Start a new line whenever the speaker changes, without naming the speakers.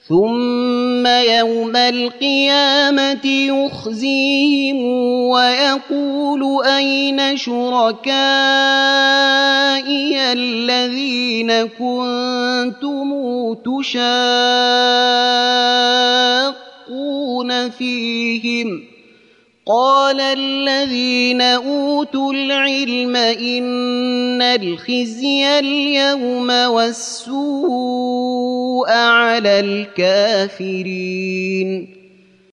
ثم يوم القيامة يخزيهم ويقول أين شركائي الذين كنتم تشاقون فيهم قال الذين أوتوا العلم إن الخزي اليوم والسوء على الكافرين